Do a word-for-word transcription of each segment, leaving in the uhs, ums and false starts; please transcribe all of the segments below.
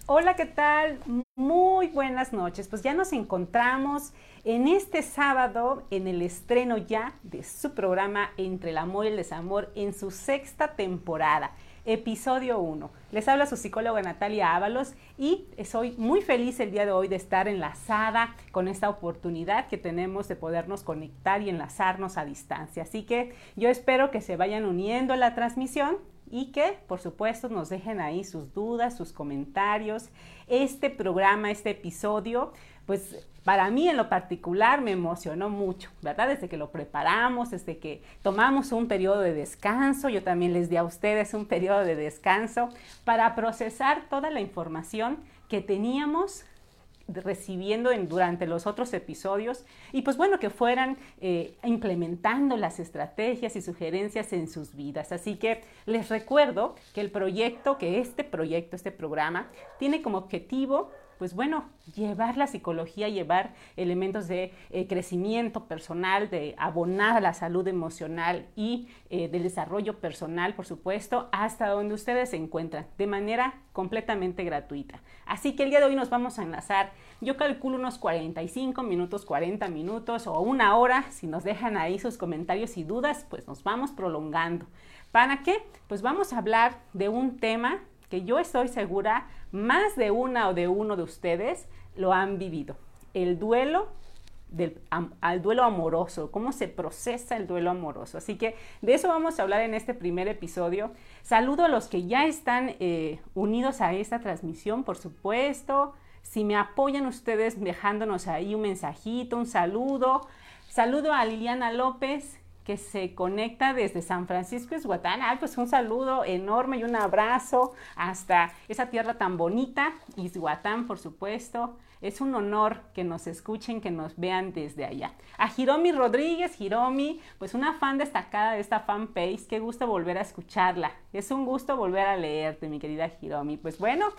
Hola, ¿qué tal? Muy buenas noches. Pues ya nos encontramos en este sábado en el estreno ya de su programa Entre el Amor y el Desamor en su sexta temporada, episodio uno. Les habla su psicóloga Natalia Ábalos y soy muy feliz el día de hoy de estar enlazada con esta oportunidad que tenemos de podernos conectar y enlazarnos a distancia. Así que yo espero que se vayan uniendo a la transmisión y que, por supuesto, nos dejen ahí sus dudas, sus comentarios. Este programa, este episodio, pues para mí en lo particular me emocionó mucho, ¿verdad? Desde que lo preparamos, desde que tomamos un periodo de descanso, yo también les di a ustedes un periodo de descanso para procesar toda la información que teníamos recibiendo en, durante los otros episodios y pues bueno, que fueran eh, implementando las estrategias y sugerencias en sus vidas. Así que les recuerdo que el proyecto, que este proyecto, este programa, tiene como objetivo pues bueno, llevar la psicología, llevar elementos de eh, crecimiento personal, de abonar a la salud emocional y eh, del desarrollo personal, por supuesto, hasta donde ustedes se encuentran, de manera completamente gratuita. Así que el día de hoy nos vamos a enlazar, yo calculo unos cuarenta y cinco minutos, cuarenta minutos o una hora, si nos dejan ahí sus comentarios y dudas, pues nos vamos prolongando. ¿Para qué? Pues vamos a hablar de un tema que yo estoy segura más de una o de uno de ustedes lo han vivido. El duelo, del, am, al duelo amoroso, cómo se procesa el duelo amoroso. Así que de eso vamos a hablar en este primer episodio. Saludo a los que ya están eh, unidos a esta transmisión, por supuesto. Si me apoyan ustedes dejándonos ahí un mensajito, un saludo. Saludo a Liliana López, que se conecta desde San Francisco Izhuatán. Ay, pues un saludo enorme y un abrazo hasta esa tierra tan bonita, Izhuatán, por supuesto. Es un honor que nos escuchen, que nos vean desde allá. A Hiromi Rodríguez, Hiromi, pues una fan destacada de esta fanpage. Qué gusto volver a escucharla. Es un gusto volver a leerte, mi querida Hiromi. Pues bueno,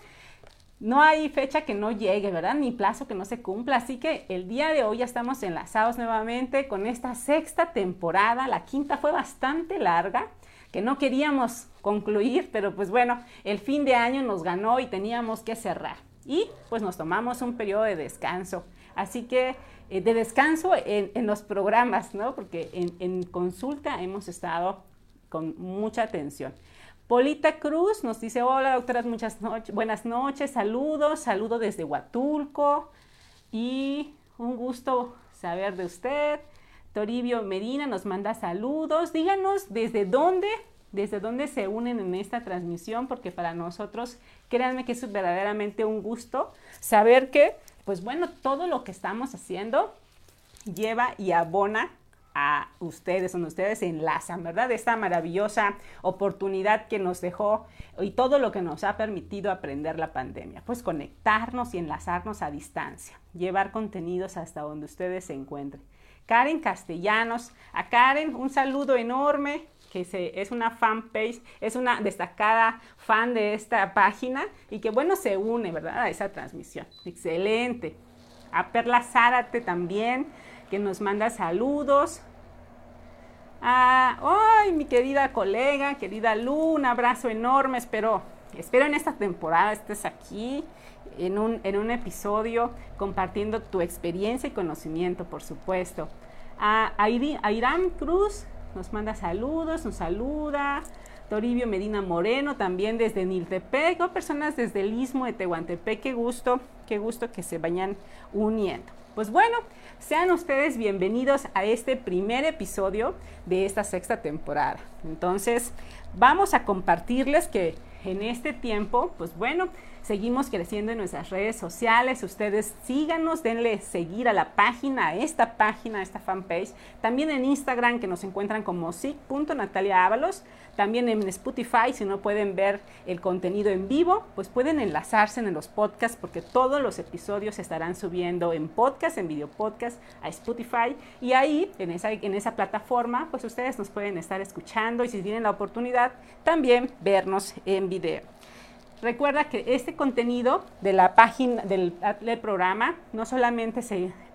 no hay fecha que no llegue, ¿verdad? Ni plazo que no se cumpla. Así que el día de hoy ya estamos enlazados nuevamente con esta sexta temporada. La quinta fue bastante larga, que no queríamos concluir, pero pues bueno, el fin de año nos ganó y teníamos que cerrar. Y pues nos tomamos un periodo de descanso. Así que eh, de descanso en, en los programas, ¿no? Porque en, en consulta hemos estado con mucha atención. Polita Cruz nos dice, hola doctoras, muchas noches, buenas noches, saludos, saludo desde Huatulco y un gusto saber de usted. Toribio Medina nos manda saludos, díganos desde dónde, desde dónde se unen en esta transmisión, porque para nosotros, créanme que es verdaderamente un gusto saber que, pues bueno, todo lo que estamos haciendo lleva y abona a ustedes, donde ustedes se enlazan, ¿verdad? Esta maravillosa oportunidad que nos dejó y todo lo que nos ha permitido aprender la pandemia, pues conectarnos y enlazarnos a distancia, llevar contenidos hasta donde ustedes se encuentren. Karen Castellanos, a Karen un saludo enorme, que se, es una fanpage, es una destacada fan de esta página y que bueno, se une, ¿verdad? A esa transmisión. Excelente. A Perla Zárate también, que nos manda saludos. Ah, ¡ay, mi querida colega, querida Lu! Un abrazo enorme. Espero, espero en esta temporada estés aquí en un, en un episodio compartiendo tu experiencia y conocimiento, por supuesto. Ah, Airam Cruz nos manda saludos, nos saluda. Toribio Medina Moreno, también desde Niltepec, o personas desde el Istmo de Tehuantepec. Qué gusto, qué gusto que se vayan uniendo. Pues bueno, sean ustedes bienvenidos a este primer episodio de esta sexta temporada. Entonces, vamos a compartirles que en este tiempo, pues bueno, seguimos creciendo en nuestras redes sociales. Ustedes síganos, denle seguir a la página, a esta página, a esta fanpage. También en Instagram, que nos encuentran como sic punto natalia ábalos. También en Spotify, si no pueden ver el contenido en vivo, pues pueden enlazarse en los podcasts, porque todos los episodios se estarán subiendo en podcast, en video podcast, a Spotify. Y ahí, en esa, en esa plataforma, pues ustedes nos pueden estar escuchando y si tienen la oportunidad, también vernos en video. Recuerda que este contenido de la página del, del programa no solamente se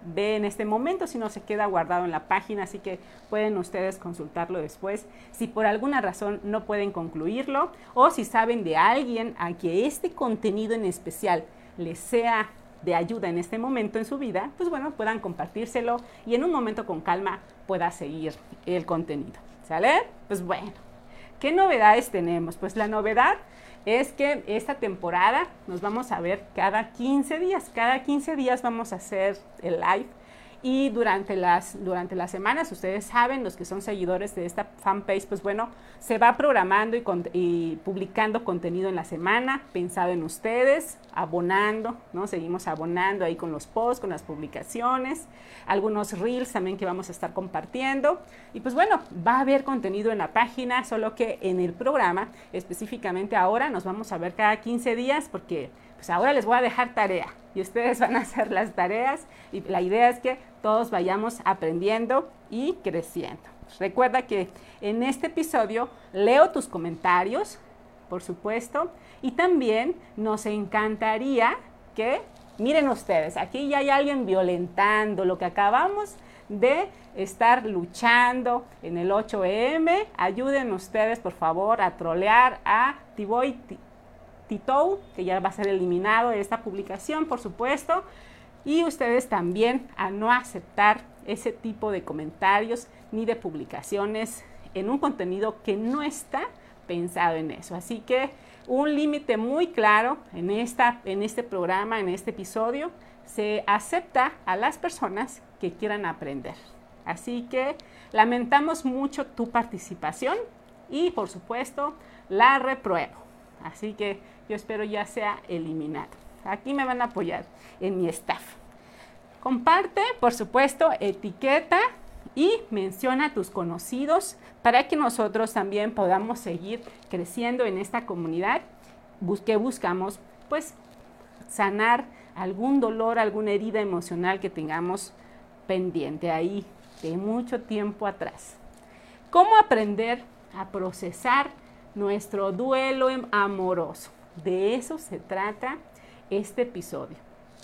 ve en este momento, si no se queda guardado en la página, así que pueden ustedes consultarlo después. Si por alguna razón no pueden concluirlo o si saben de alguien a que este contenido en especial les sea de ayuda en este momento en su vida, pues bueno, puedan compartírselo y en un momento con calma pueda seguir el contenido. ¿Sale? Pues bueno, ¿qué novedades tenemos? Pues la novedad es que esta temporada nos vamos a ver cada quince días. Cada quince días vamos a hacer el live y durante las, durante las semanas, ustedes saben, los que son seguidores de esta fanpage, pues bueno, se va programando y, con, y publicando contenido en la semana, pensado en ustedes, abonando, ¿no? Seguimos abonando ahí con los posts, con las publicaciones, algunos reels también que vamos a estar compartiendo. Y pues bueno, va a haber contenido en la página, solo que en el programa, específicamente ahora, nos vamos a ver cada quince días porque pues ahora les voy a dejar tarea y ustedes van a hacer las tareas y la idea es que todos vayamos aprendiendo y creciendo. Recuerda que en este episodio leo tus comentarios, por supuesto, y también nos encantaría que, miren ustedes, aquí ya hay alguien violentando lo que acabamos de estar luchando en el ocho eme. Ayuden ustedes, por favor, a trolear a Tiboy Titou, que ya va a ser eliminado de esta publicación, por supuesto, y ustedes también a no aceptar ese tipo de comentarios ni de publicaciones en un contenido que no está pensado en eso. Así que un límite muy claro en, esta, en este programa, en este episodio, se acepta a las personas que quieran aprender. Así que lamentamos mucho tu participación y, por supuesto, la repruebo. Así que yo espero ya sea eliminado. Aquí me van a apoyar en mi staff. Comparte, por supuesto, etiqueta y menciona a tus conocidos para que nosotros también podamos seguir creciendo en esta comunidad que buscamos, pues, sanar algún dolor, alguna herida emocional que tengamos pendiente ahí de mucho tiempo atrás. ¿Cómo aprender a procesar nuestro duelo amoroso? De eso se trata este episodio.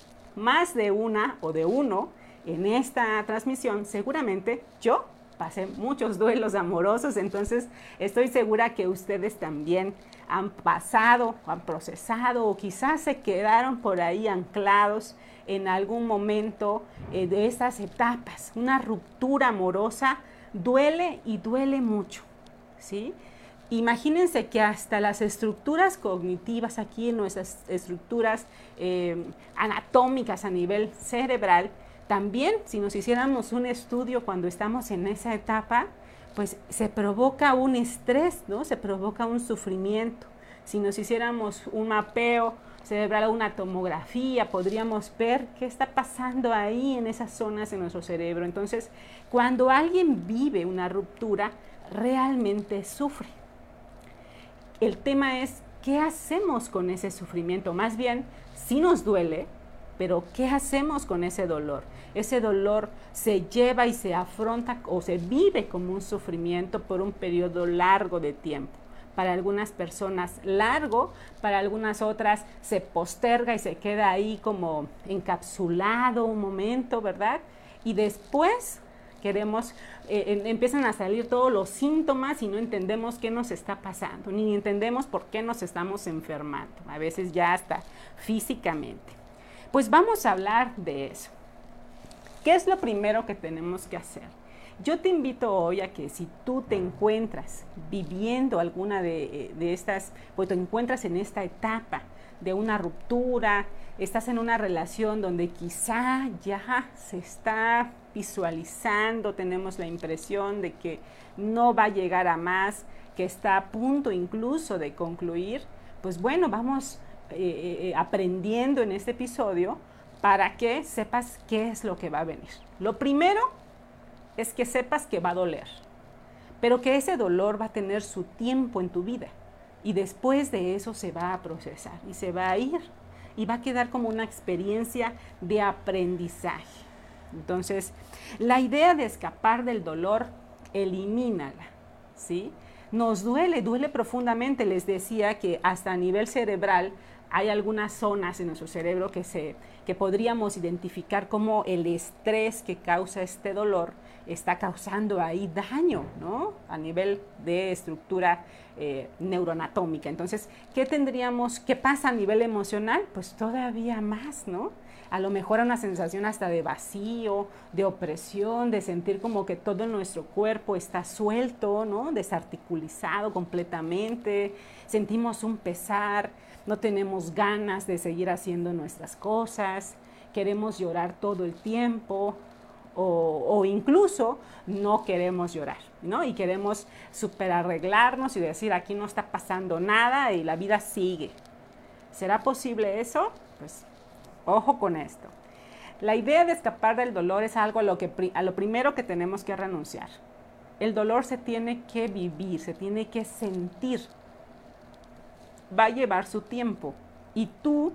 Más de una o de uno en esta transmisión, seguramente yo pasé muchos duelos amorosos, entonces estoy segura que ustedes también han pasado, han procesado o quizás se quedaron por ahí anclados en algún momento eh, de estas etapas. Una ruptura amorosa duele y duele mucho, ¿sí? Imagínense que hasta las estructuras cognitivas aquí, en nuestras estructuras eh, anatómicas a nivel cerebral, también si nos hiciéramos un estudio cuando estamos en esa etapa, pues se provoca un estrés, ¿no? Se provoca un sufrimiento. Si nos hiciéramos un mapeo cerebral o una tomografía, podríamos ver qué está pasando ahí en esas zonas de nuestro cerebro. Entonces, cuando alguien vive una ruptura, realmente sufre. El tema es, ¿qué hacemos con ese sufrimiento? Más bien, sí nos duele, pero ¿qué hacemos con ese dolor? Ese dolor se lleva y se afronta o se vive como un sufrimiento por un periodo largo de tiempo. Para algunas personas largo, para algunas otras se posterga y se queda ahí como encapsulado un momento, ¿verdad? Y después queremos, eh, empiezan a salir todos los síntomas y no entendemos qué nos está pasando, ni entendemos por qué nos estamos enfermando, a veces ya hasta físicamente. Pues vamos a hablar de eso. ¿Qué es lo primero que tenemos que hacer? Yo te invito hoy a que si tú te encuentras viviendo alguna de, de estas, pues te encuentras en esta etapa de una ruptura, estás en una relación donde quizá ya se está visualizando, tenemos la impresión de que no va a llegar a más, que está a punto incluso de concluir, pues bueno, vamos eh, eh, aprendiendo en este episodio para que sepas qué es lo que va a venir. Lo primero es que sepas que va a doler, pero que ese dolor va a tener su tiempo en tu vida y después de eso se va a procesar y se va a ir y va a quedar como una experiencia de aprendizaje. Entonces, la idea de escapar del dolor, elimínala, ¿sí? Nos duele, duele profundamente. Les decía que hasta a nivel cerebral hay algunas zonas en nuestro cerebro que, se, que podríamos identificar como el estrés que causa este dolor está causando ahí daño, ¿no? A nivel de estructura eh, neuroanatómica. Entonces, ¿qué tendríamos, qué pasa a nivel emocional? Pues todavía más, ¿no? A lo mejor una sensación hasta de vacío, de opresión, de sentir como que todo nuestro cuerpo está suelto, ¿no? Desarticulizado completamente, sentimos un pesar, no tenemos ganas de seguir haciendo nuestras cosas, queremos llorar todo el tiempo, o, o incluso no queremos llorar, ¿no? Y queremos super arreglarnos y decir, aquí no está pasando nada y la vida sigue. ¿Será posible eso? Pues ojo con esto. La idea de escapar del dolor es algo a lo, que, a lo primero que tenemos que renunciar. El dolor se tiene que vivir, se tiene que sentir. Va a llevar su tiempo y tú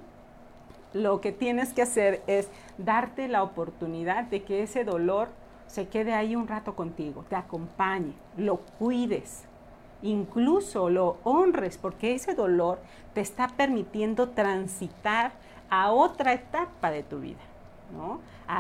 lo que tienes que hacer es darte la oportunidad de que ese dolor se quede ahí un rato contigo, te acompañe, lo cuides, incluso lo honres, porque ese dolor te está permitiendo transitar a otra etapa de tu vida, ¿no?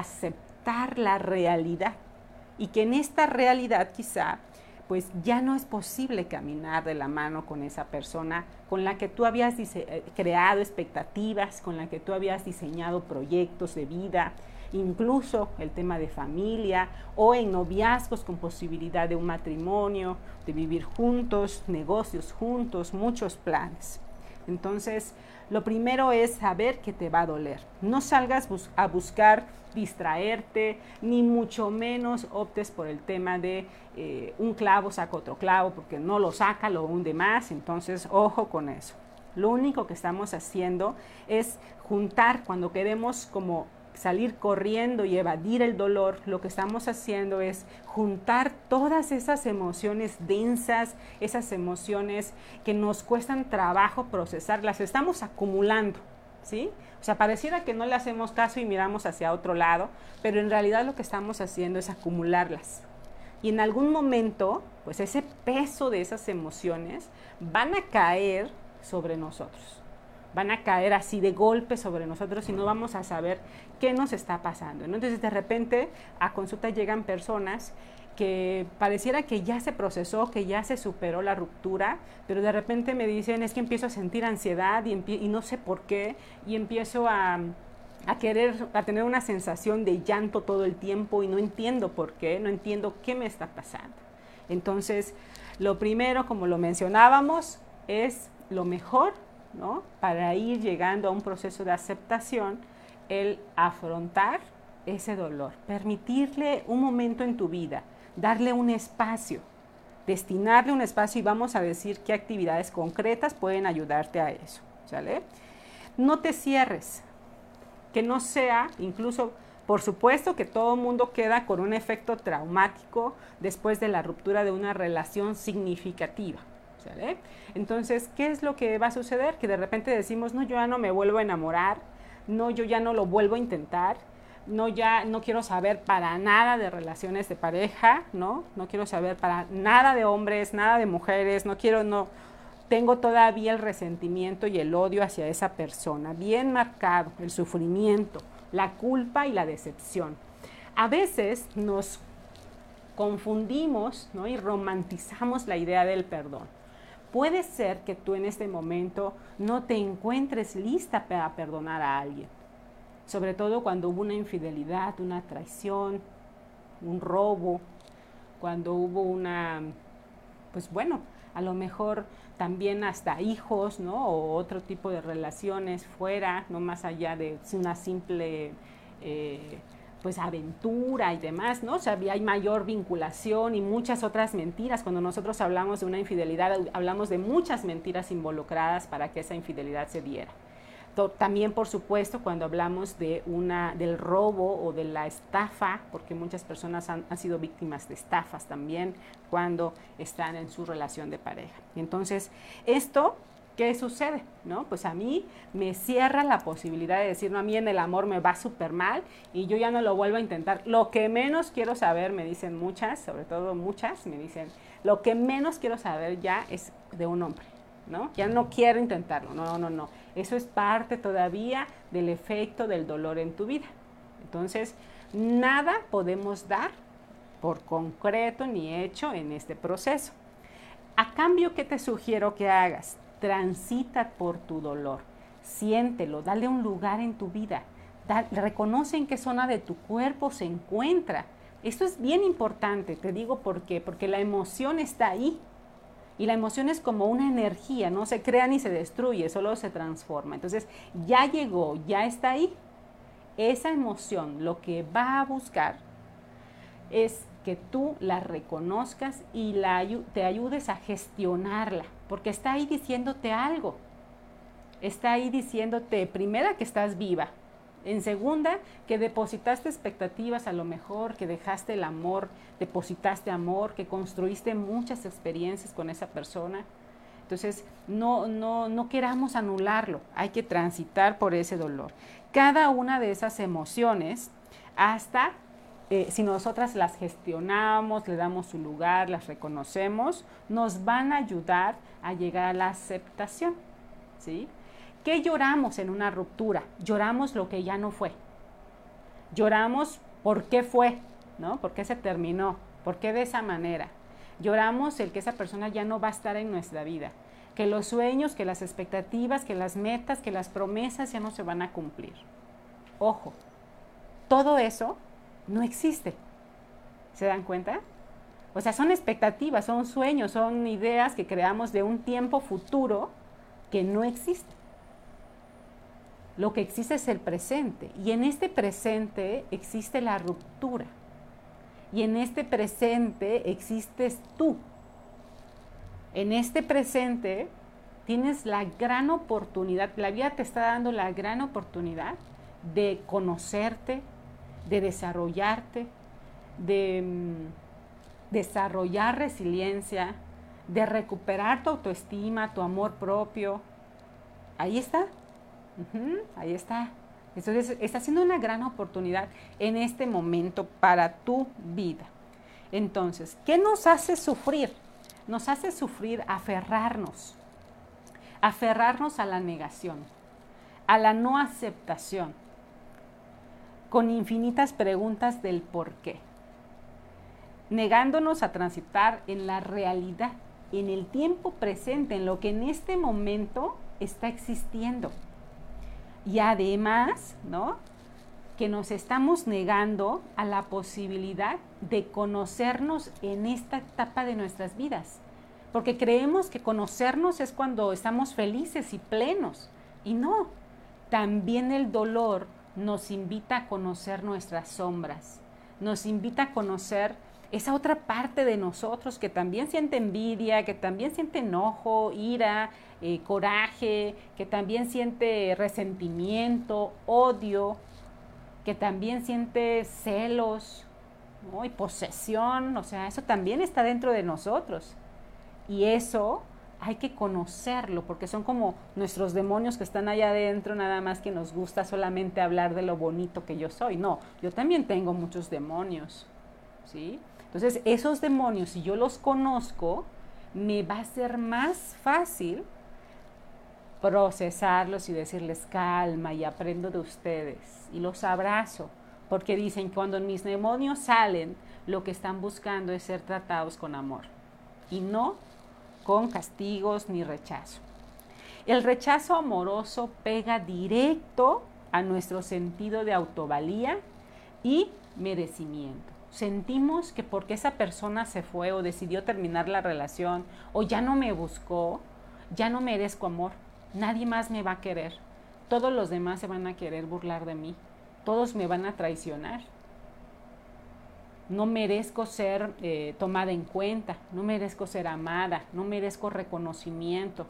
Aceptar la realidad y que en esta realidad quizá pues ya no es posible caminar de la mano con esa persona con la que tú habías creado expectativas, con la que tú habías diseñado proyectos de vida, incluso el tema de familia o en noviazgos con posibilidad de un matrimonio, de vivir juntos, negocios juntos, muchos planes. Entonces, lo primero es saber que te va a doler. No salgas bus- a buscar distraerte, ni mucho menos optes por el tema de eh, un clavo saca otro clavo, porque no lo saca, lo hunde más. Entonces, ojo con eso. Lo único que estamos haciendo es juntar, cuando queremos como salir corriendo y evadir el dolor, lo que estamos haciendo es juntar todas esas emociones densas, esas emociones que nos cuestan trabajo procesar, las estamos acumulando, ¿sí? O sea, pareciera que no le hacemos caso y miramos hacia otro lado, pero en realidad lo que estamos haciendo es acumularlas. Y en algún momento, pues ese peso de esas emociones van a caer sobre nosotros. Van a caer así de golpe sobre nosotros y no vamos a saber qué nos está pasando, ¿no? Entonces, de repente, a consulta llegan personas que pareciera que ya se procesó, que ya se superó la ruptura, pero de repente me dicen, es que empiezo a sentir ansiedad y, y no sé por qué, y empiezo a, a querer, a tener una sensación de llanto todo el tiempo y no entiendo por qué, no entiendo qué me está pasando. Entonces, lo primero, como lo mencionábamos, es lo mejor, ¿no? Para ir llegando a un proceso de aceptación, el afrontar ese dolor, permitirle un momento en tu vida, darle un espacio, destinarle un espacio y vamos a decir qué actividades concretas pueden ayudarte a eso, ¿sale? No te cierres, que no sea, incluso, por supuesto que todo el mundo queda con un efecto traumático después de la ruptura de una relación significativa. ¿Sale? Entonces, ¿qué es lo que va a suceder? Que de repente decimos, no, yo ya no me vuelvo a enamorar, no, yo ya no lo vuelvo a intentar, no, ya no quiero saber para nada de relaciones de pareja, ¿no? No quiero saber para nada de hombres, nada de mujeres, no quiero, no, tengo todavía el resentimiento y el odio hacia esa persona, bien marcado, el sufrimiento, la culpa y la decepción. A veces nos confundimos, ¿no? Y romantizamos la idea del perdón. Puede ser que tú en este momento no te encuentres lista para perdonar a alguien, sobre todo cuando hubo una infidelidad, una traición, un robo, cuando hubo una, pues bueno, a lo mejor también hasta hijos, ¿no? O otro tipo de relaciones fuera, no más allá de una simple eh, pues aventura y demás, ¿no? O sea, hay mayor vinculación y muchas otras mentiras. Cuando nosotros hablamos de una infidelidad, hablamos de muchas mentiras involucradas para que esa infidelidad se diera. También, por supuesto, cuando hablamos de una, del robo o de la estafa, porque muchas personas han, han sido víctimas de estafas también cuando están en su relación de pareja. Entonces, esto, ¿qué sucede? ¿No? Pues a mí me cierra la posibilidad de decir, no, a mí en el amor me va súper mal y yo ya no lo vuelvo a intentar. Lo que menos quiero saber, me dicen muchas, sobre todo muchas, me dicen, lo que menos quiero saber ya es de un hombre. ¿no? Ya no quiero intentarlo, no, no, no. Eso es parte todavía del efecto del dolor en tu vida. Entonces, nada podemos dar por concreto ni hecho en este proceso. A cambio, ¿qué te sugiero que hagas? Transita por tu dolor, siéntelo, dale un lugar en tu vida, da, reconoce en qué zona de tu cuerpo se encuentra. Esto es bien importante, te digo por qué, porque la emoción está ahí. Y la emoción es como una energía, no se crea ni se destruye, solo se transforma. Entonces, ya llegó, ya está ahí. Esa emoción lo que va a buscar es que tú la reconozcas y la, te ayudes a gestionarla, porque está ahí diciéndote algo. Está ahí diciéndote, primera, que estás viva. En segunda, que depositaste expectativas a lo mejor, que dejaste el amor, depositaste amor, que construiste muchas experiencias con esa persona. Entonces, no, no, no queramos anularlo, hay que transitar por ese dolor. Cada una de esas emociones, hasta eh, si nosotras las gestionamos, le damos su lugar, las reconocemos, nos van a ayudar a llegar a la aceptación, ¿sí? ¿Qué lloramos en una ruptura? Lloramos lo que ya no fue. Lloramos por qué fue, ¿no? ¿Por qué se terminó? ¿Por qué de esa manera? Lloramos el que esa persona ya no va a estar en nuestra vida. Que los sueños, que las expectativas, que las metas, que las promesas ya no se van a cumplir. Ojo, todo eso no existe. ¿Se dan cuenta? O sea, son expectativas, son sueños, son ideas que creamos de un tiempo futuro que no existe. Lo que existe es el presente, y en este presente existe la ruptura, y en este presente existes tú. En este presente tienes la gran oportunidad, la vida te está dando la gran oportunidad de conocerte, de desarrollarte, de mm, desarrollar resiliencia, de recuperar tu autoestima, tu amor propio. Ahí está. Uh-huh, ahí está. Entonces, está siendo una gran oportunidad en este momento para tu vida. Entonces, ¿qué nos hace sufrir? Nos hace sufrir aferrarnos, aferrarnos a la negación, a la no aceptación, con infinitas preguntas del por qué, negándonos a transitar en la realidad, en el tiempo presente, en lo que en este momento está existiendo. Y además, ¿no?, que nos estamos negando a la posibilidad de conocernos en esta etapa de nuestras vidas. Porque creemos que conocernos es cuando estamos felices y plenos. Y no, también el dolor nos invita a conocer nuestras sombras. Nos invita a conocer esa otra parte de nosotros que también siente envidia, que también siente enojo, ira, eh, coraje, que también siente resentimiento, odio, que también siente celos, ¿no?, y posesión. O sea, eso también está dentro de nosotros. Y eso hay que conocerlo, porque son como nuestros demonios que están allá adentro, nada más que nos gusta solamente hablar de lo bonito que yo soy. No, yo también tengo muchos demonios, ¿sí? Entonces, esos demonios, si yo los conozco, me va a ser más fácil procesarlos y decirles calma, y aprendo de ustedes y los abrazo, porque dicen que cuando mis demonios salen, lo que están buscando es ser tratados con amor y no con castigos ni rechazo. El rechazo amoroso pega directo a nuestro sentido de autovalía y merecimiento. Sentimos que porque esa persona se fue o decidió terminar la relación o ya no me buscó, ya no merezco amor. Nadie más me va a querer. Todos los demás se van a querer burlar de mí. Todos me van a traicionar. No merezco ser eh, tomada en cuenta. No merezco ser amada. No merezco reconocimiento.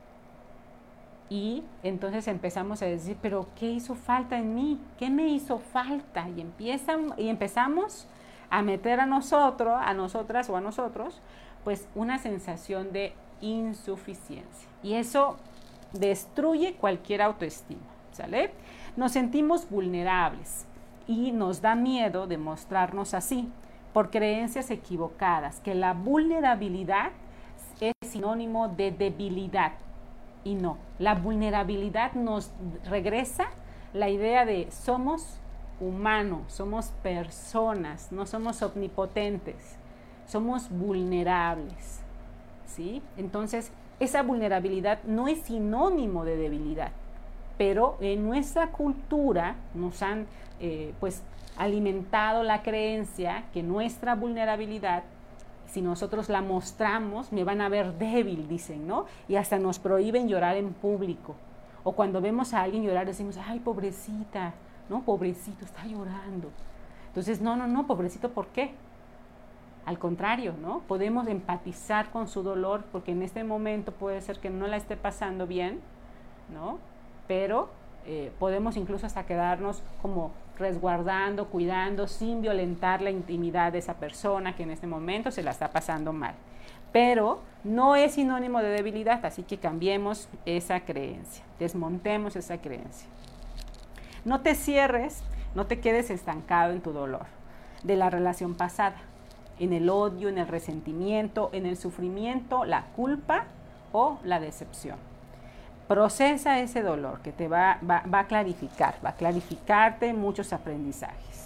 Y entonces empezamos a decir, pero ¿qué hizo falta en mí? ¿Qué me hizo falta? Y, empiezan, y empezamos a meter a nosotros, a nosotras o a nosotros, pues una sensación de insuficiencia. Y eso destruye cualquier autoestima, ¿sale? Nos sentimos vulnerables y nos da miedo de mostrarnos así por creencias equivocadas, que la vulnerabilidad es sinónimo de debilidad. Y no, la vulnerabilidad nos regresa la idea de somos humanos, somos personas, no somos omnipotentes, somos vulnerables, ¿sí? Entonces, esa vulnerabilidad no es sinónimo de debilidad, pero en nuestra cultura nos han eh, pues alimentado la creencia que nuestra vulnerabilidad, si nosotros la mostramos, me van a ver débil, dicen, ¿no? Y hasta nos prohíben llorar en público. O cuando vemos a alguien llorar decimos, ay, pobrecita, ¿no? Pobrecito, está llorando. Entonces, no, no, no, pobrecito, ¿por qué? Al contrario, ¿no? Podemos empatizar con su dolor porque en este momento puede ser que no la esté pasando bien, ¿no? Pero eh, podemos incluso hasta quedarnos como resguardando, cuidando, sin violentar la intimidad de esa persona que en este momento se la está pasando mal. Pero no es sinónimo de debilidad, así que cambiemos esa creencia, desmontemos esa creencia. No te cierres, no te quedes estancado en tu dolor de la relación pasada, en el odio, en el resentimiento, en el sufrimiento, la culpa o la decepción. Procesa ese dolor que te va, va, va a clarificar, va a clarificarte muchos aprendizajes.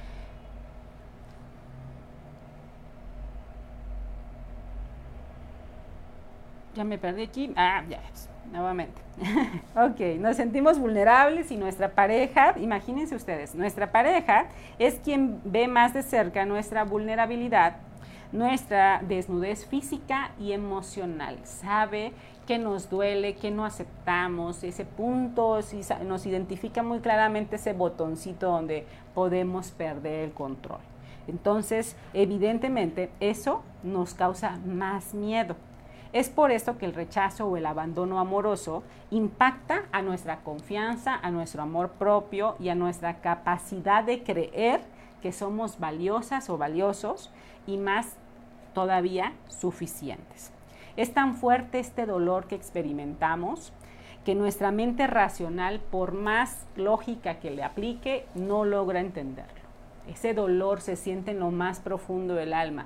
Ya me perdí aquí. Ah, ya, nuevamente. Ok, nos sentimos vulnerables y nuestra pareja, imagínense ustedes, nuestra pareja es quien ve más de cerca nuestra vulnerabilidad, nuestra desnudez física y emocional. Sabe que nos duele, que no aceptamos, ese punto si nos identifica muy claramente ese botoncito donde podemos perder el control. Entonces, evidentemente, eso nos causa más miedo. Es por esto que el rechazo o el abandono amoroso impacta a nuestra confianza, a nuestro amor propio y a nuestra capacidad de creer que somos valiosas o valiosos y más todavía suficientes. Es tan fuerte este dolor que experimentamos que nuestra mente racional, por más lógica que le aplique, no logra entenderlo. Ese dolor se siente en lo más profundo del alma.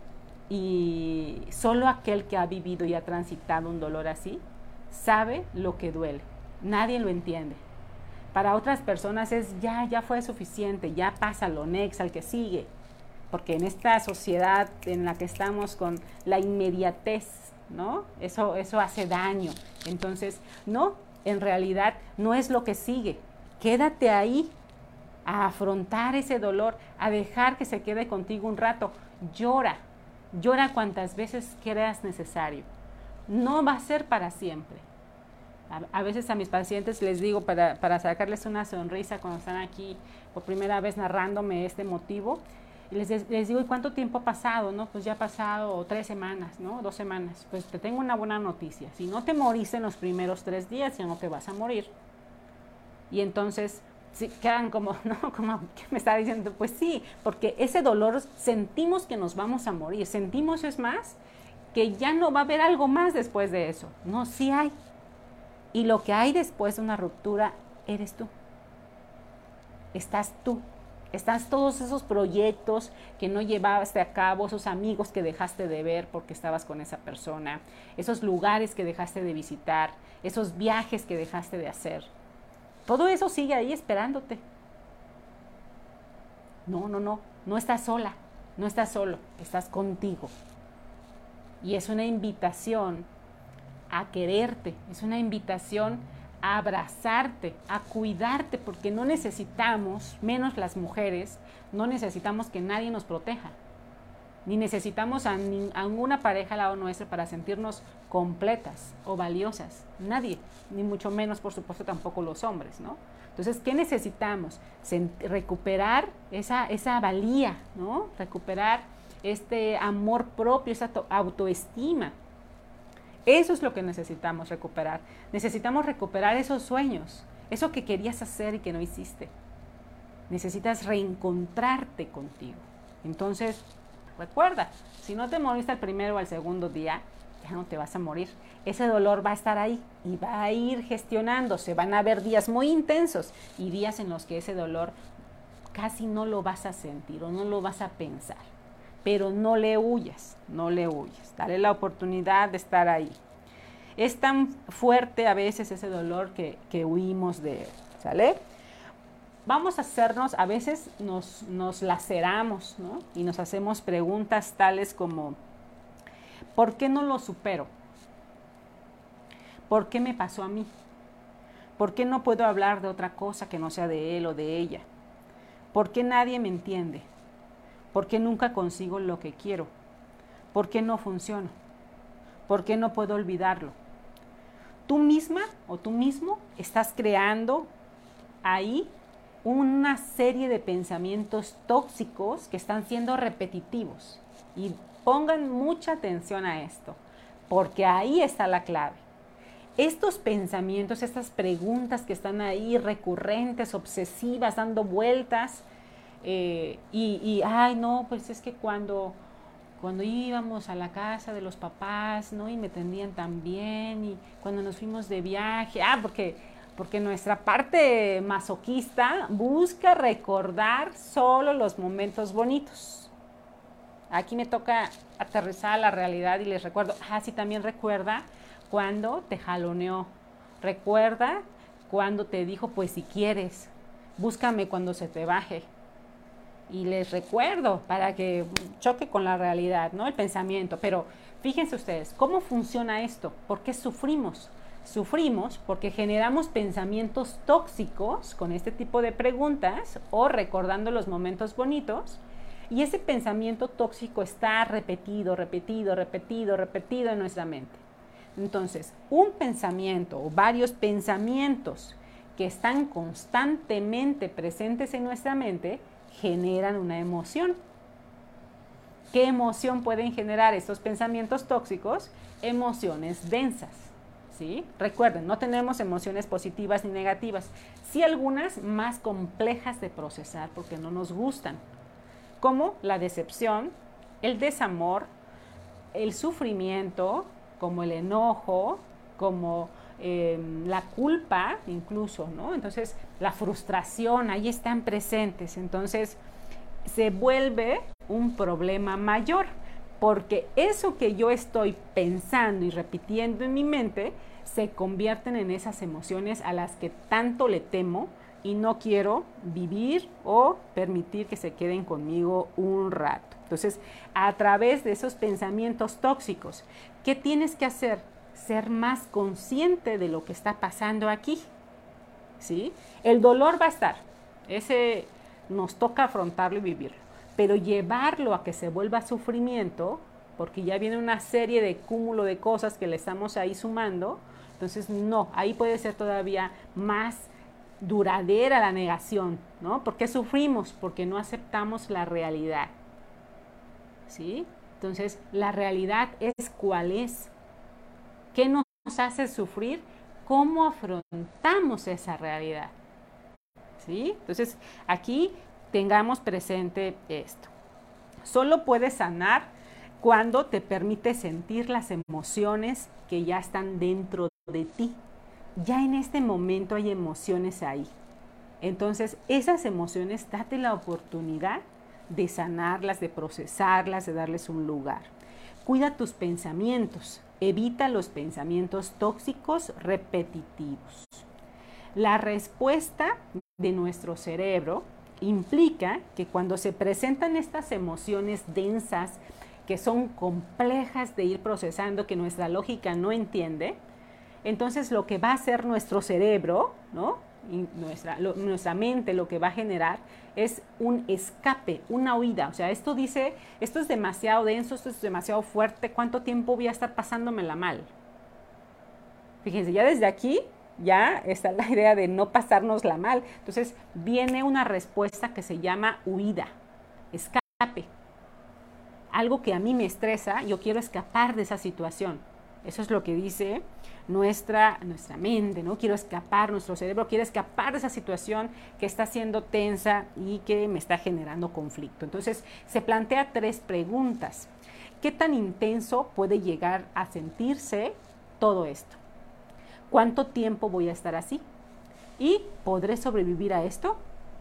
Y solo aquel que ha vivido y ha transitado un dolor así sabe lo que duele. Nadie lo entiende. Para otras personas es ya, ya fue suficiente, ya pásalo, next, al que sigue. Porque en esta sociedad en la que estamos con la inmediatez, ¿no? Eso, eso hace daño. Entonces, no, en realidad no es lo que sigue. Quédate ahí a afrontar ese dolor, a dejar que se quede contigo un rato. Llora. Llora cuantas veces creas necesario. No va a ser para siempre. A, a veces a mis pacientes les digo para, para sacarles una sonrisa cuando están aquí por primera vez narrándome este motivo, y les, les digo, ¿y cuánto tiempo ha pasado? No, pues ya ha pasado tres semanas, ¿no? Dos semanas. Pues te tengo una buena noticia. Si no te moriste en los primeros tres días, ya no te vas a morir. Y entonces sí, quedan como, ¿no? Como, ¿qué me está diciendo? Pues sí, porque ese dolor sentimos que nos vamos a morir, sentimos es más, que ya no va a haber algo más después de eso. No, sí hay. Y lo que hay después de una ruptura, eres tú. Estás tú. Estás todos esos proyectos que no llevaste a cabo, esos amigos que dejaste de ver porque estabas con esa persona, esos lugares que dejaste de visitar, esos viajes que dejaste de hacer. Todo eso sigue ahí esperándote. No, no, no, no estás sola, no estás solo, estás contigo. Y es una invitación a quererte, es una invitación a abrazarte, a cuidarte, porque no necesitamos, menos las mujeres, no necesitamos que nadie nos proteja. Ni necesitamos a, ni, a ninguna pareja al lado nuestro para sentirnos completas o valiosas. Nadie, ni mucho menos, por supuesto, tampoco los hombres, ¿no? Entonces, ¿qué necesitamos? Sent- recuperar esa, esa valía, ¿no? Recuperar este amor propio, esa autoestima. Eso es lo que necesitamos recuperar. Necesitamos recuperar esos sueños, eso que querías hacer y que no hiciste. Necesitas reencontrarte contigo. Entonces, recuerda, si no te moriste al primero o al segundo día, ya no te vas a morir. Ese dolor va a estar ahí y va a ir gestionándose. Van a haber días muy intensos y días en los que ese dolor casi no lo vas a sentir o no lo vas a pensar. pero no le huyas, no le huyas, dale la oportunidad de estar ahí. Es tan fuerte a veces ese dolor que, que huimos de él, ¿sale? Vamos a hacernos, a veces nos, nos laceramos, ¿no? Y nos hacemos preguntas tales como, ¿por qué no lo supero? ¿Por qué me pasó a mí? ¿Por qué no puedo hablar de otra cosa que no sea de él o de ella? ¿Por qué nadie me entiende? ¿Por qué nunca consigo lo que quiero? ¿Por qué no funciono? ¿Por qué no puedo olvidarlo? Tú misma o tú mismo estás creando ahí una serie de pensamientos tóxicos que están siendo repetitivos. Y pongan mucha atención a esto, porque ahí está la clave. Estos pensamientos, estas preguntas que están ahí recurrentes, obsesivas, dando vueltas, eh, y, y, ay, no, pues es que cuando, cuando íbamos a la casa de los papás, ¿no? Y me atendían tan bien, y cuando nos fuimos de viaje, ah, porque, porque nuestra parte masoquista busca recordar solo los momentos bonitos. Aquí me toca aterrizar a la realidad y les recuerdo, ah, sí, también recuerda cuando te jaloneó, recuerda cuando te dijo, pues si quieres, búscame cuando se te baje. Y les recuerdo para que choque con la realidad, ¿no? El pensamiento. Pero fíjense ustedes, ¿cómo funciona esto? ¿Por qué sufrimos? Sufrimos porque generamos pensamientos tóxicos con este tipo de preguntas o recordando los momentos bonitos. Y ese pensamiento tóxico está repetido, repetido, repetido, repetido en nuestra mente. Entonces, un pensamiento o varios pensamientos que están constantemente presentes en nuestra mente generan una emoción. ¿Qué emoción pueden generar estos pensamientos tóxicos? Emociones densas, ¿sí? Recuerden, no tenemos emociones positivas ni negativas, sí algunas más complejas de procesar porque no nos gustan, como la decepción, el desamor, el sufrimiento, como el enojo, como eh, la culpa incluso, ¿no? Entonces, la frustración, ahí están presentes. Entonces, se vuelve un problema mayor, porque eso que yo estoy pensando y repitiendo en mi mente, se convierten en esas emociones a las que tanto le temo y no quiero vivir o permitir que se queden conmigo un rato. Entonces, a través de esos pensamientos tóxicos, ¿qué tienes que hacer? Ser más consciente de lo que está pasando aquí, ¿sí? El dolor va a estar, ese nos toca afrontarlo y vivirlo, pero llevarlo a que se vuelva sufrimiento, porque ya viene una serie de cúmulo de cosas que le estamos ahí sumando, entonces no, ahí puede ser todavía más duradera la negación, ¿no? ¿Por qué sufrimos? Porque no aceptamos la realidad, ¿sí? Entonces, la realidad es cuál es. ¿Qué nos hace sufrir? ¿Cómo afrontamos esa realidad? ¿Sí? Entonces, aquí tengamos presente esto. Solo puedes sanar cuando te permites sentir las emociones que ya están dentro de ti. Ya en este momento hay emociones ahí. Entonces, esas emociones, date la oportunidad de sanarlas, de procesarlas, de darles un lugar. Cuida tus pensamientos, evita los pensamientos tóxicos repetitivos. La respuesta de nuestro cerebro implica que cuando se presentan estas emociones densas, que son complejas de ir procesando, que nuestra lógica no entiende, entonces lo que va a hacer nuestro cerebro, ¿no? Y nuestra, lo, nuestra mente lo que va a generar es un escape, una huida. O sea, esto dice, esto es demasiado denso, esto es demasiado fuerte, ¿cuánto tiempo voy a estar pasándomela mal? Fíjense, ya desde aquí ya está la idea de no pasárnosla mal. Entonces viene una respuesta que se llama huida, escape. Algo que a mí me estresa, yo quiero escapar de esa situación. Eso es lo que dice nuestra, nuestra mente, ¿no? Quiero escapar, nuestro cerebro quiere escapar de esa situación que está siendo tensa y que me está generando conflicto. Entonces, se plantea tres preguntas. ¿Qué tan intenso puede llegar a sentirse todo esto? ¿Cuánto tiempo voy a estar así? ¿Y podré sobrevivir a esto?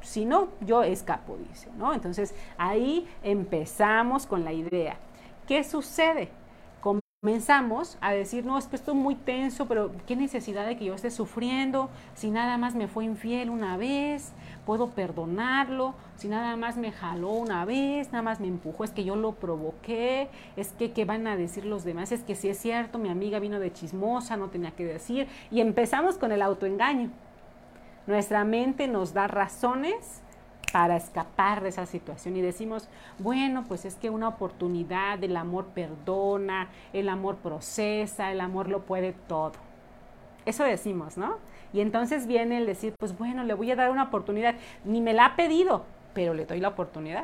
Si no, yo escapo, dice, ¿no? Entonces, ahí empezamos con la idea. ¿Qué sucede? Comenzamos a decir, no, es que estoy muy tenso, pero qué necesidad de que yo esté sufriendo, si nada más me fue infiel una vez, puedo perdonarlo, si nada más me jaló una vez, nada más me empujó, es que yo lo provoqué, es que qué van a decir los demás, es que si es cierto, mi amiga vino de chismosa, no tenía que decir, y empezamos con el autoengaño. Nuestra mente nos da razones para escapar de esa situación y decimos, bueno, pues es que una oportunidad, el amor perdona, el amor procesa, el amor lo puede todo. Eso decimos, ¿no? Y entonces viene el decir, pues bueno, le voy a dar una oportunidad, ni me la ha pedido, pero le doy la oportunidad.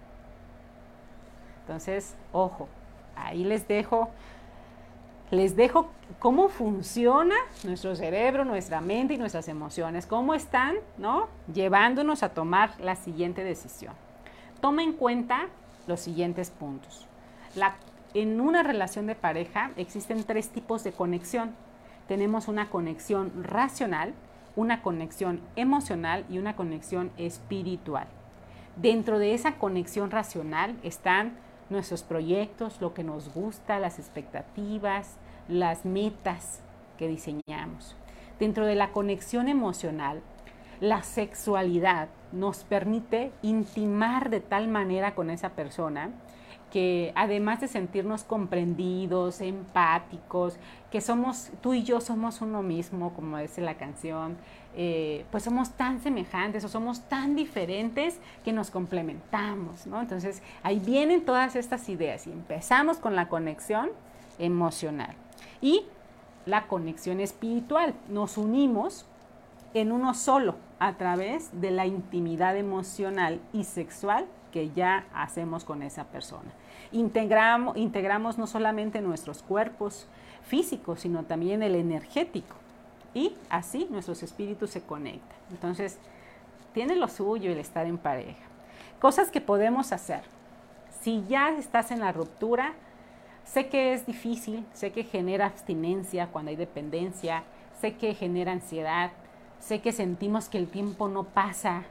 Entonces, ojo, ahí les dejo Les dejo cómo funciona nuestro cerebro, nuestra mente y nuestras emociones, cómo están, ¿no?, llevándonos a tomar la siguiente decisión. Toma en cuenta los siguientes puntos. La, en una relación de pareja existen tres tipos de conexión. Tenemos una conexión racional, una conexión emocional y una conexión espiritual. Dentro de esa conexión racional están nuestros proyectos, lo que nos gusta, las expectativas, las metas que diseñamos. Dentro de la conexión emocional, la sexualidad nos permite intimar de tal manera con esa persona que además de sentirnos comprendidos, empáticos, que somos, tú y yo somos uno mismo, como dice la canción, eh, pues somos tan semejantes o somos tan diferentes que nos complementamos, ¿no? Entonces, ahí vienen todas estas ideas y empezamos con la conexión emocional y la conexión espiritual. Nos unimos en uno solo a través de la intimidad emocional y sexual que ya hacemos con esa persona. Integramos, integramos no solamente nuestros cuerpos físicos, sino también el energético. Y así nuestros espíritus se conectan. Entonces, tiene lo suyo el estar en pareja. Cosas que podemos hacer. Si ya estás en la ruptura, sé que es difícil, sé que genera abstinencia cuando hay dependencia, sé que genera ansiedad, sé que sentimos que el tiempo no pasa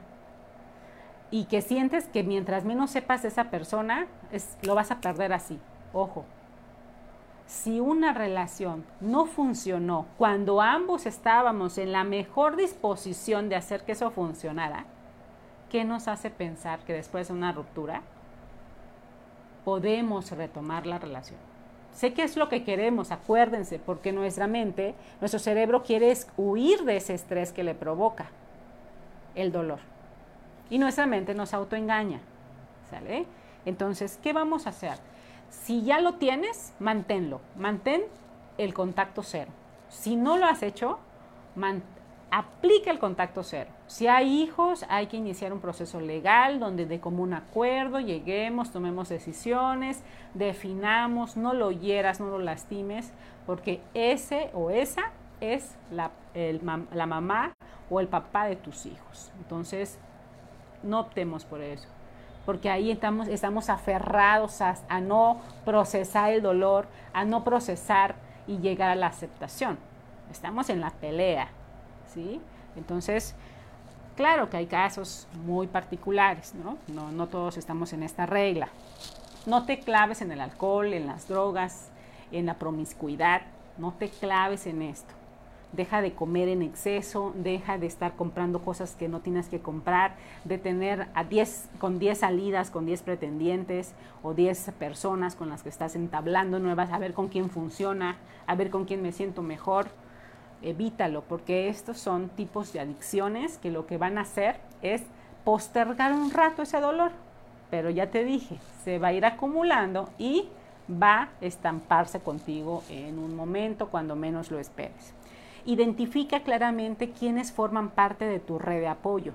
y que sientes que mientras menos sepas de esa persona, es, lo vas a perder así. Ojo, si una relación no funcionó cuando ambos estábamos en la mejor disposición de hacer que eso funcionara, ¿qué nos hace pensar que después de una ruptura podemos retomar la relación? Sé que es lo que queremos, acuérdense, porque nuestra mente, nuestro cerebro quiere huir de ese estrés que le provoca el dolor. Y nuestra mente nos autoengaña, ¿sale? Entonces, ¿qué vamos a hacer? Si ya lo tienes, manténlo. Mantén el contacto cero. Si no lo has hecho, man, aplica el contacto cero. Si hay hijos, hay que iniciar un proceso legal donde de común acuerdo lleguemos, tomemos decisiones, definamos, no lo hieras, no lo lastimes, porque ese o esa es la, el, la mamá o el papá de tus hijos. Entonces, no optemos por eso, porque ahí estamos, estamos aferrados a, a no procesar el dolor, a no procesar y llegar a la aceptación. Estamos en la pelea, ¿sí? Entonces, claro que hay casos muy particulares, ¿no? No, no todos estamos en esta regla. No te claves en el alcohol, en las drogas, en la promiscuidad, no te claves en esto. Deja de comer en exceso, deja de estar comprando cosas que no tienes que comprar, de tener a diez, con diez salidas, con diez pretendientes o diez personas con las que estás entablando nuevas, a ver con quién funciona, a ver con quién me siento mejor. Evítalo, porque estos son tipos de adicciones que lo que van a hacer es postergar un rato ese dolor. Pero ya te dije, se va a ir acumulando y va a estamparse contigo en un momento cuando menos lo esperes. Identifica claramente quiénes forman parte de tu red de apoyo.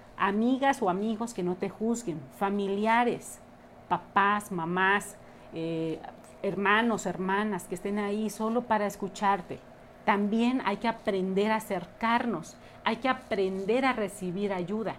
Amigas o amigos que no te juzguen, familiares, papás, mamás, eh, hermanos, hermanas que estén ahí solo para escucharte. También hay que aprender a acercarnos, hay que aprender a recibir ayuda.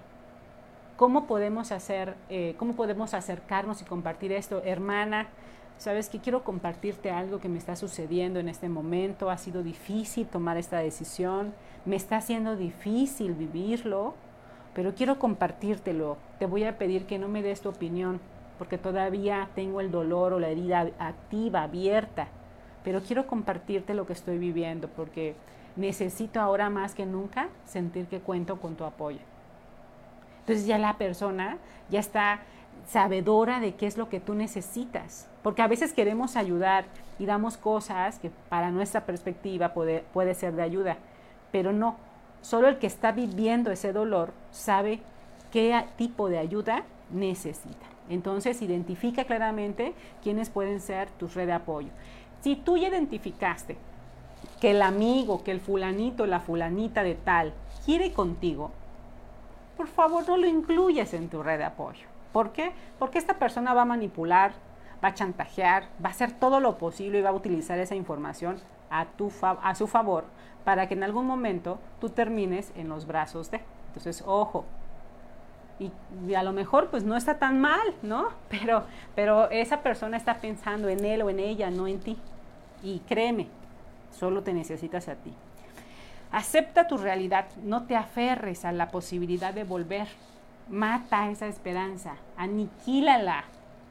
¿Cómo podemos hacer, eh, cómo podemos acercarnos y compartir esto? Hermana, sabes que quiero compartirte algo que me está sucediendo en este momento. Ha sido difícil tomar esta decisión, me está haciendo difícil vivirlo, pero quiero compartírtelo. Te voy a pedir que no me des tu opinión, porque todavía tengo el dolor o la herida activa, abierta, pero quiero compartirte lo que estoy viviendo, porque necesito ahora más que nunca sentir que cuento con tu apoyo. Entonces ya la persona ya está sabedora de qué es lo que tú necesitas, porque a veces queremos ayudar y damos cosas que para nuestra perspectiva puede, puede ser de ayuda, pero no, solo el que está viviendo ese dolor sabe qué tipo de ayuda necesita. Entonces identifica claramente quiénes pueden ser tu red de apoyo. Si tú ya identificaste que el amigo, que el fulanito, la fulanita de tal quiere contigo, por favor no lo incluyas en tu red de apoyo. ¿Por qué? Porque esta persona va a manipular, va a chantajear, va a hacer todo lo posible y va a utilizar esa información a, tu a su favor para que en algún momento tú termines en los brazos de. Entonces, ojo. Y, y a lo mejor pues no está tan mal, ¿no? Pero, pero esa persona está pensando en él o en ella, no en ti. Y créeme, solo te necesitas a ti. Acepta tu realidad, no te aferres a la posibilidad de volver. Mata esa esperanza, aniquílala,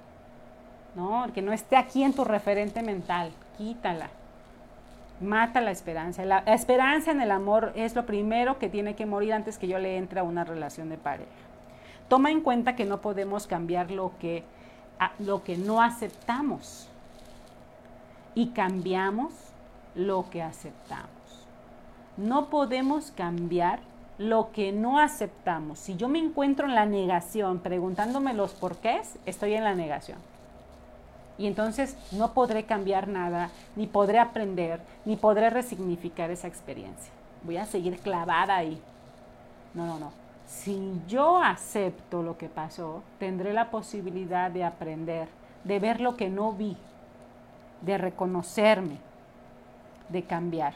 ¿no? Que no esté aquí en tu referente mental, quítala. Mata la esperanza. La esperanza en el amor es lo primero que tiene que morir antes que yo le entre a una relación de pareja. Toma en cuenta que no podemos cambiar lo que, lo que no aceptamos y cambiamos lo que aceptamos. No podemos cambiar lo que no aceptamos. Si yo me encuentro en la negación preguntándome los porqués, estoy en la negación. Y entonces no podré cambiar nada, ni podré aprender, ni podré resignificar esa experiencia. Voy a seguir clavada ahí. No, no, no. Si yo acepto lo que pasó, tendré la posibilidad de aprender, de ver lo que no vi, de reconocerme, de cambiar.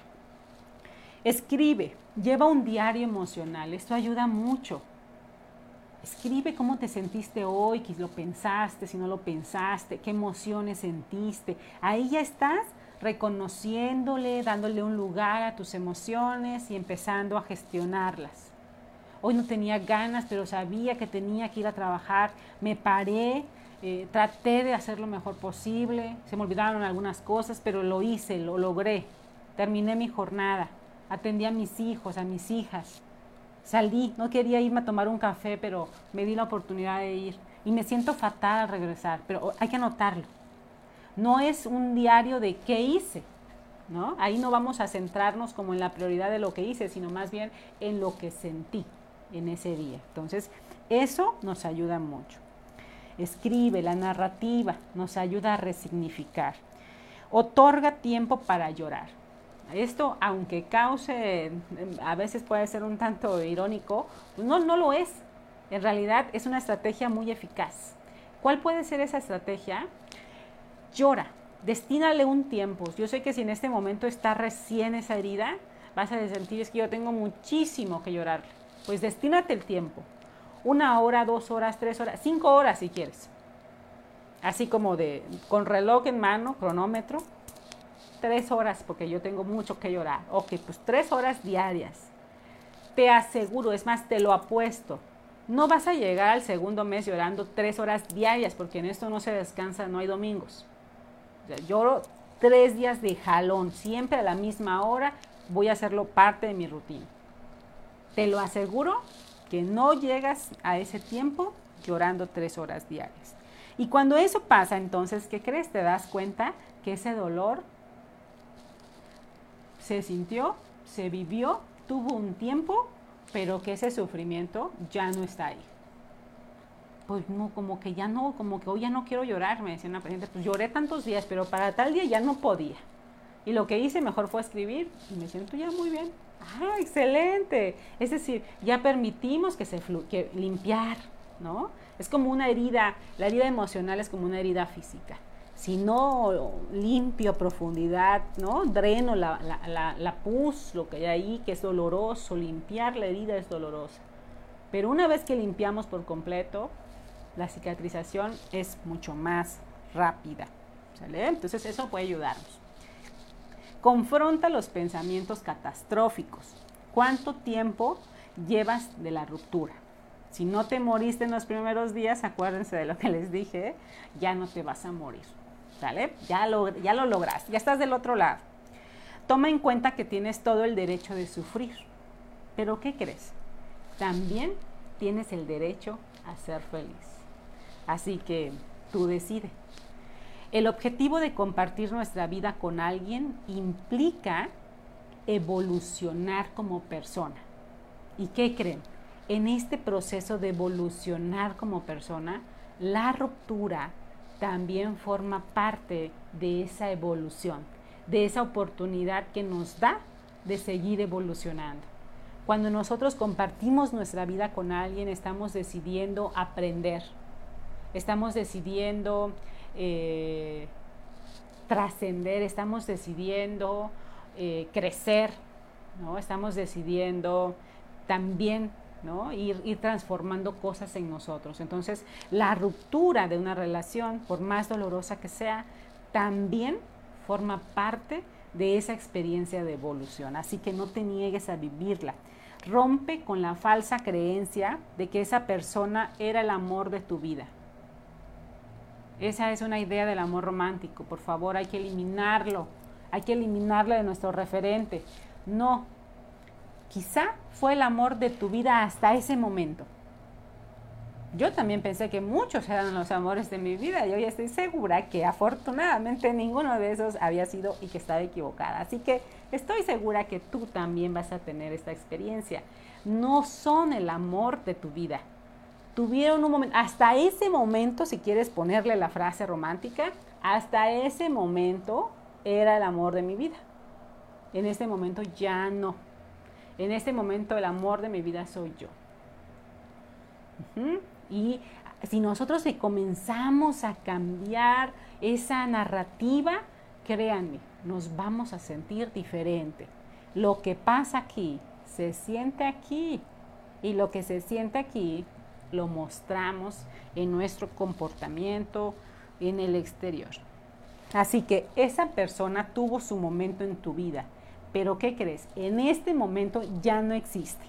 Escribe, lleva un diario emocional, esto ayuda mucho. Escribe cómo te sentiste hoy, si lo pensaste, si no lo pensaste, qué emociones sentiste. Ahí ya estás reconociéndole, dándole un lugar a tus emociones y empezando a gestionarlas. Hoy no tenía ganas, pero sabía que tenía que ir a trabajar. Me paré, eh, traté de hacer lo mejor posible. Se me olvidaron algunas cosas, pero lo hice, lo logré. Terminé mi jornada. Atendí a mis hijos, a mis hijas. Salí, no quería irme a tomar un café, pero me di la oportunidad de ir. Y me siento fatal al regresar, pero hay que anotarlo. No es un diario de qué hice, ¿no? Ahí no vamos a centrarnos como en la prioridad de lo que hice, sino más bien en lo que sentí en ese día. Entonces, eso nos ayuda mucho. Escribe, la narrativa nos ayuda a resignificar. Otorga tiempo para llorar. Esto, aunque cause, a veces puede ser un tanto irónico, no, no lo es. En realidad es una estrategia muy eficaz. ¿Cuál puede ser esa estrategia? Llora, destínale un tiempo. Yo sé que si en este momento está recién esa herida, vas a sentir es que yo tengo muchísimo que llorar. Pues destínate el tiempo. Una hora, dos horas, tres horas, cinco horas si quieres. Así como de, con reloj en mano, cronómetro. Tres horas, porque yo tengo mucho que llorar. Ok, pues tres horas diarias. Te aseguro, es más, te lo apuesto. No vas a llegar al segundo mes llorando tres horas diarias, porque en esto no se descansa, no hay domingos. O sea, lloro tres días de jalón, siempre a la misma hora, voy a hacerlo parte de mi rutina. Te lo aseguro que no llegas a ese tiempo llorando tres horas diarias. Y cuando eso pasa, entonces, ¿qué crees? Te das cuenta que ese dolor se sintió, se vivió, tuvo un tiempo, pero que ese sufrimiento ya no está ahí. Pues no, como que ya no, como que hoy ya no quiero llorar, me decía una paciente, pues lloré tantos días, pero para tal día ya no podía. Y lo que hice mejor fue escribir y me siento ya muy bien. ¡Ah, excelente! Es decir, ya permitimos que se flu que limpiar, ¿no? Es como una herida, la herida emocional es como una herida física. Si no limpio a profundidad, ¿no? Dreno la, la, la, la pus, lo que hay ahí, que es doloroso, limpiar la herida es dolorosa. Pero una vez que limpiamos por completo, la cicatrización es mucho más rápida, ¿sale? Entonces eso puede ayudarnos. Confronta los pensamientos catastróficos. ¿Cuánto tiempo llevas de la ruptura? Si no te moriste en los primeros días, acuérdense de lo que les dije, ya no te vas a morir, ¿sale? Ya lo, ya lo lograste, ya estás del otro lado. Toma en cuenta que tienes todo el derecho de sufrir, pero ¿qué crees? También tienes el derecho a ser feliz. Así que tú decides. El objetivo de compartir nuestra vida con alguien implica evolucionar como persona. ¿Y qué creen? En este proceso de evolucionar como persona, la ruptura también forma parte de esa evolución, de esa oportunidad que nos da de seguir evolucionando. Cuando nosotros compartimos nuestra vida con alguien, estamos decidiendo aprender, estamos decidiendo eh, trascender, estamos decidiendo eh, crecer, ¿no? Estamos decidiendo también, ¿no? Ir, ir transformando cosas en nosotros. Entonces, la ruptura de una relación, por más dolorosa que sea, también forma parte de esa experiencia de evolución. Así que no te niegues a vivirla. Rompe con la falsa creencia de que esa persona era el amor de tu vida. Esa es una idea del amor romántico. Por favor, hay que eliminarlo. Hay que eliminarlo de nuestro referente. No. Quizá fue el amor de tu vida hasta ese momento. Yo también pensé que muchos eran los amores de mi vida y hoy estoy segura que afortunadamente ninguno de esos había sido y que estaba equivocada. Así que estoy segura que tú también vas a tener esta experiencia. No son el amor de tu vida. Tuvieron un momento, hasta ese momento, si quieres ponerle la frase romántica, hasta ese momento era el amor de mi vida. En este momento ya no. En este momento el amor de mi vida soy yo. Uh-huh. Y si nosotros comenzamos a cambiar esa narrativa, créanme, nos vamos a sentir diferente. Lo que pasa aquí, se siente aquí. Y lo que se siente aquí, lo mostramos en nuestro comportamiento, en el exterior. Así que esa persona tuvo su momento en tu vida. Pero ¿qué crees? En este momento ya no existe.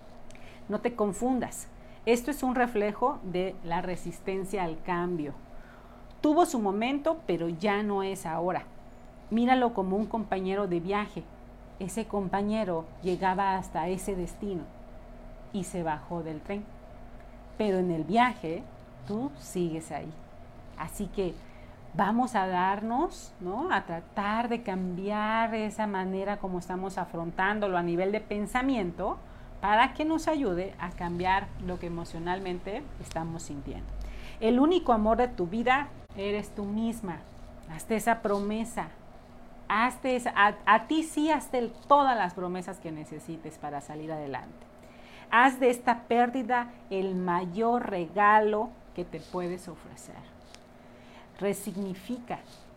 No te confundas. Esto es un reflejo de la resistencia al cambio. Tuvo su momento, pero ya no es ahora. Míralo como un compañero de viaje. Ese compañero llegaba hasta ese destino y se bajó del tren. Pero en el viaje, tú sigues ahí. Así que vamos a darnos, ¿no? A tratar de cambiar esa manera como estamos afrontándolo a nivel de pensamiento, para que nos ayude a cambiar lo que emocionalmente estamos sintiendo. El único amor de tu vida eres tú misma. Hazte esa promesa. Hazte esa, a, a ti sí hazte todas las promesas que necesites para salir adelante. Haz de esta pérdida el mayor regalo que te puedes ofrecer. Resignifica.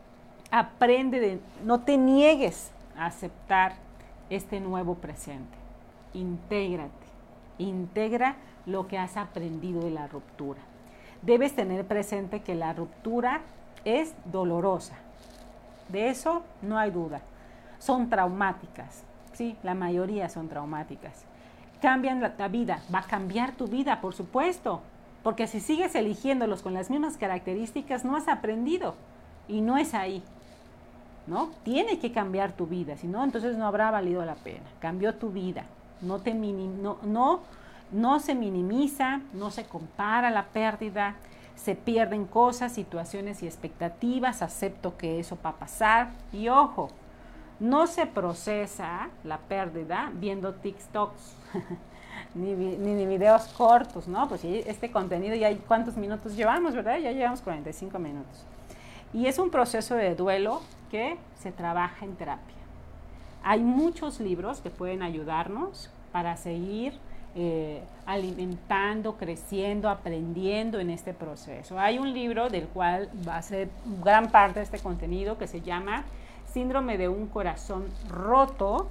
Aprende de, no te niegues a aceptar este nuevo presente. Intégrate, integra lo que has aprendido de la ruptura. Debes tener presente que la ruptura es dolorosa. De eso no hay duda. Son traumáticas, sí, la mayoría son traumáticas. Cambian la, la vida, va a cambiar tu vida, por supuesto, porque si sigues eligiéndolos con las mismas características, no has aprendido y no es ahí, ¿no? Tiene que cambiar tu vida, si no, entonces no habrá valido la pena. Cambió tu vida. No, te minim, no, no, no se minimiza, no se compara la pérdida, se pierden cosas, situaciones y expectativas, acepto que eso va a pasar y ojo, no se procesa la pérdida viendo TikToks ni, ni, ni videos cortos, ¿no? Pues este contenido ya, ¿cuántos minutos llevamos, verdad? Ya llevamos cuarenta y cinco minutos. Y es un proceso de duelo que se trabaja en terapia. Hay muchos libros que pueden ayudarnos para seguir eh, alimentando, creciendo, aprendiendo en este proceso. Hay un libro del cual va a ser gran parte de este contenido que se llama Síndrome de un corazón roto,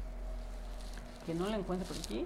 que no lo encuentro por aquí.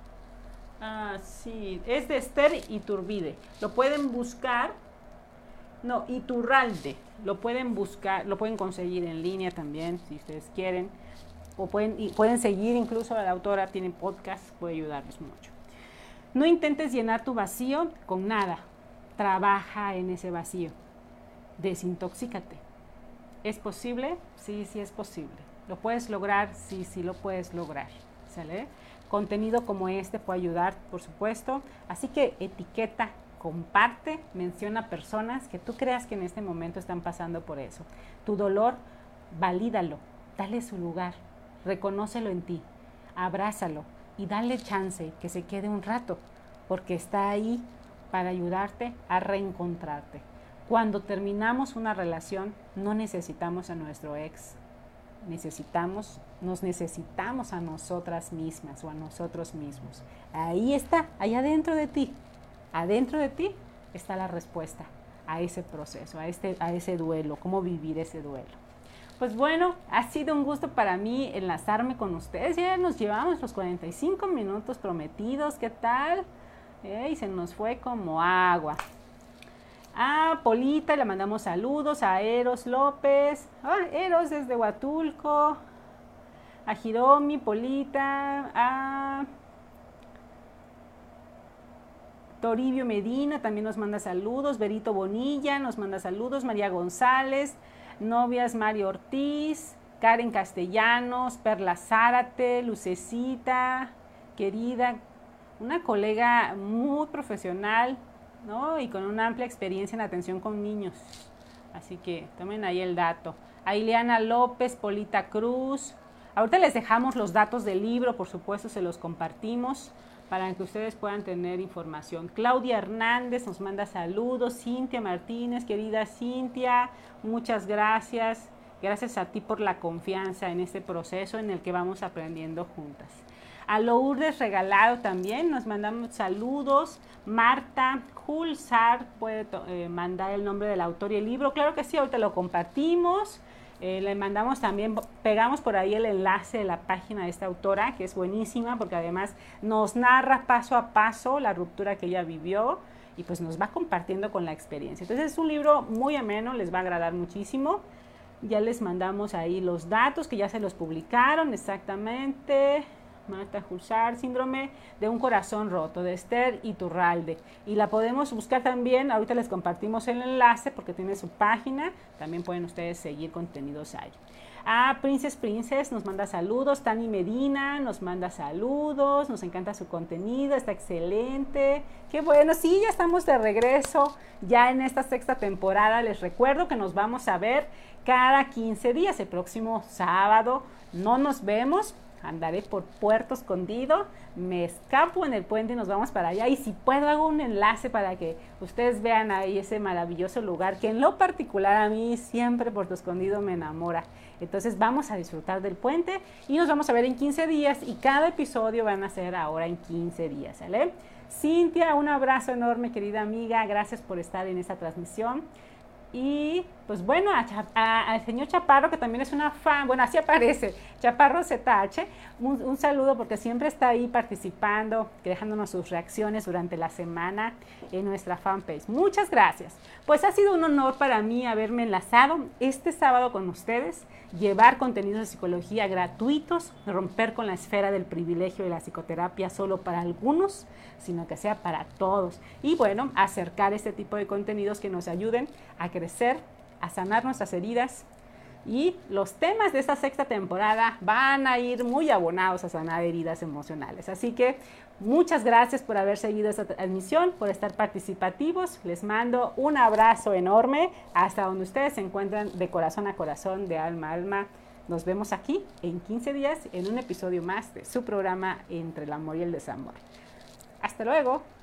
Ah, sí, es de Esther Iturbide. Lo pueden buscar, no, Iturralde. Lo pueden buscar, lo pueden conseguir en línea también, si ustedes quieren. O pueden, y pueden seguir incluso a la autora, tiene podcast, puede ayudarles mucho. No intentes llenar tu vacío con nada. Trabaja en ese vacío. Desintoxícate. ¿Es posible? Sí, sí es posible. ¿Lo puedes lograr? Sí, sí lo puedes lograr. ¿Sale? Contenido como este puede ayudar, por supuesto. Así que etiqueta, comparte, menciona personas que tú creas que en este momento están pasando por eso. Tu dolor, valídalo, dale su lugar, reconócelo en ti, abrázalo y dale chance que se quede un rato, porque está ahí para ayudarte a reencontrarte. Cuando terminamos una relación, no necesitamos a nuestro ex, necesitamos, nos necesitamos a nosotras mismas o a nosotros mismos. Ahí está, allá adentro de ti, adentro de ti está la respuesta a ese proceso, a, este, a ese duelo, cómo vivir ese duelo. Pues bueno, ha sido un gusto para mí enlazarme con ustedes. Ya nos llevamos los cuarenta y cinco minutos prometidos, ¿qué tal? Eh, y se nos fue como agua. A Polita le mandamos saludos, a Eros López, ah, Eros desde Huatulco, a Hiromi, Polita, a Toribio Medina también nos manda saludos, Berito Bonilla nos manda saludos, María González, Novias Mario Ortiz, Karen Castellanos, Perla Zárate, Lucecita, querida, una colega muy profesional, ¿no? Y con una amplia experiencia en atención con niños. Así que tomen ahí el dato. A Ileana López, Polita Cruz. Ahorita les dejamos los datos del libro, por supuesto, se los compartimos para que ustedes puedan tener información. Claudia Hernández nos manda saludos. Cintia Martínez, querida Cintia, muchas gracias. Gracias a ti por la confianza en este proceso en el que vamos aprendiendo juntas. A Lourdes Regalado también nos mandamos saludos. Marta Julsar puede eh, mandar el nombre del autor y el libro. Claro que sí, ahorita lo compartimos. Eh, le mandamos también, pegamos por ahí el enlace de la página de esta autora, que es buenísima porque además nos narra paso a paso la ruptura que ella vivió y pues nos va compartiendo con la experiencia. Entonces es un libro muy ameno, les va a agradar muchísimo. Ya les mandamos ahí los datos que ya se los publicaron exactamente. Marta Julsar, Síndrome de un corazón roto, de Esther Iturralde. Y la podemos buscar también, ahorita les compartimos el enlace porque tiene su página, también pueden ustedes seguir contenidos ahí. Ah, Princess Princess nos manda saludos, Tani Medina nos manda saludos, nos encanta su contenido, está excelente. Qué bueno, sí, ya estamos de regreso, ya en esta sexta temporada. Les recuerdo que nos vamos a ver cada quince días, el próximo sábado no nos vemos. Andaré por Puerto Escondido, me escapo en el puente y nos vamos para allá. Y si puedo hago un enlace para que ustedes vean ahí ese maravilloso lugar que en lo particular a mí siempre Puerto Escondido me enamora. Entonces vamos a disfrutar del puente y nos vamos a ver en quince días y cada episodio van a ser ahora en quince días, ¿sale? Cintia, un abrazo enorme, querida amiga, gracias por estar en esta transmisión. Y pues bueno, al señor Chaparro, que también es una fan, bueno, así aparece, Chaparro Z H, un, un saludo porque siempre está ahí participando, dejándonos sus reacciones durante la semana en nuestra fanpage. Muchas gracias. Pues ha sido un honor para mí haberme enlazado este sábado con ustedes, llevar contenidos de psicología gratuitos, romper con la esfera del privilegio de la psicoterapia solo para algunos, sino que sea para todos. Y bueno, acercar este tipo de contenidos que nos ayuden a crecer, a sanar nuestras heridas. Y los temas de esta sexta temporada van a ir muy abonados a sanar heridas emocionales. Así que muchas gracias por haber seguido esta transmisión, por estar participativos. Les mando un abrazo enorme hasta donde ustedes se encuentran, de corazón a corazón, de alma a alma. Nos vemos aquí en quince días en un episodio más de su programa Entre el Amor y el Desamor. Hasta luego.